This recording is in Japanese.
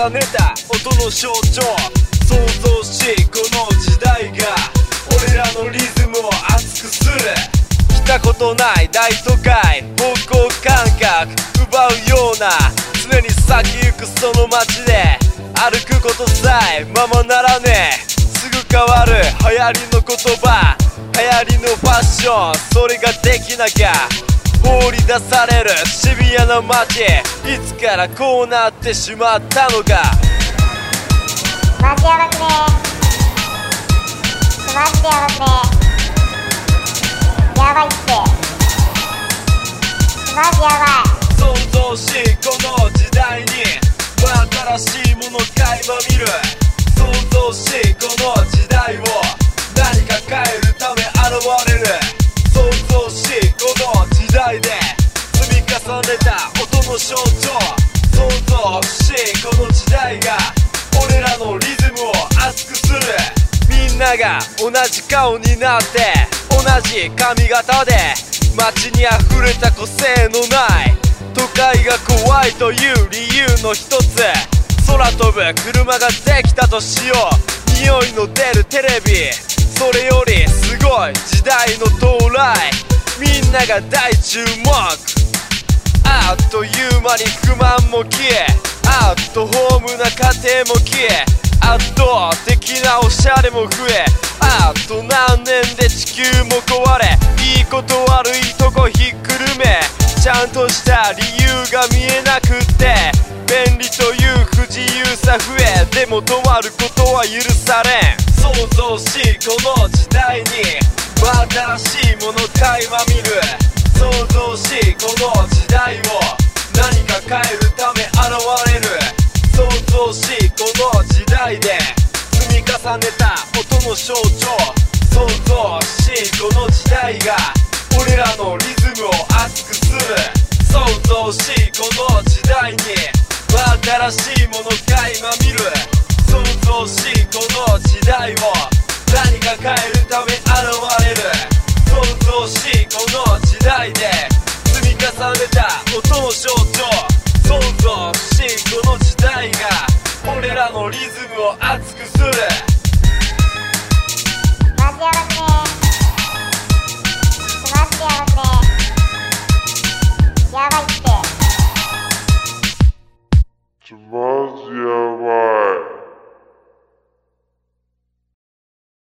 重ねた音の象徴、想像しこの時代が俺らのリズムを熱くする。来たことない大都会、方向感覚奪うような、常に先行くその街で歩くことさえままならねえ。すぐ変わる流行りの言葉、流行りのファッション、それができなきゃ放り出されるシビアな街。いつからこうなってしまったのか。 マジやばくねー、マジでやばくねー、やばいって、マジやばい。 想像しこの時代に新しいもの垣間見る。想像しこの時代を何か変えるため現れる。想像しこの時代で積み重ねた音の象徴、想像しこの時代が俺らのリズムを熱くする。みんなが同じ顔になって同じ髪型で街に溢れた個性のない都会が怖いという理由の一つ。空飛ぶ車ができたとしよう、匂いの出るテレビ、それよりすごい時代の到来、みんなが大注目。あっという間に不満も消え、アットホームな家庭も消え、圧倒的なおしゃれも増え、あと何年で地球も壊れ、いいこと悪いとこひっくるめ、ちゃんとした理由が見えなくって、便利という不自由さ増え、でも止まることは許されん。想像しこの時代に新しいもの垣間見る。想像しこの時代を何か変えるため現れる。想像しこの時代で積み重ねた音の象徴、想像しこの時代が俺らのリズムを熱くする。想像しこの時代に新しいもの垣間見る。想像しこの時代を何か変えるため現れる。想像しこの時代で積み重ねた音の象徴、想像しこの時代が俺らのリズムを熱くする。 マジやばくねー、マジでやばくねー、やばいって。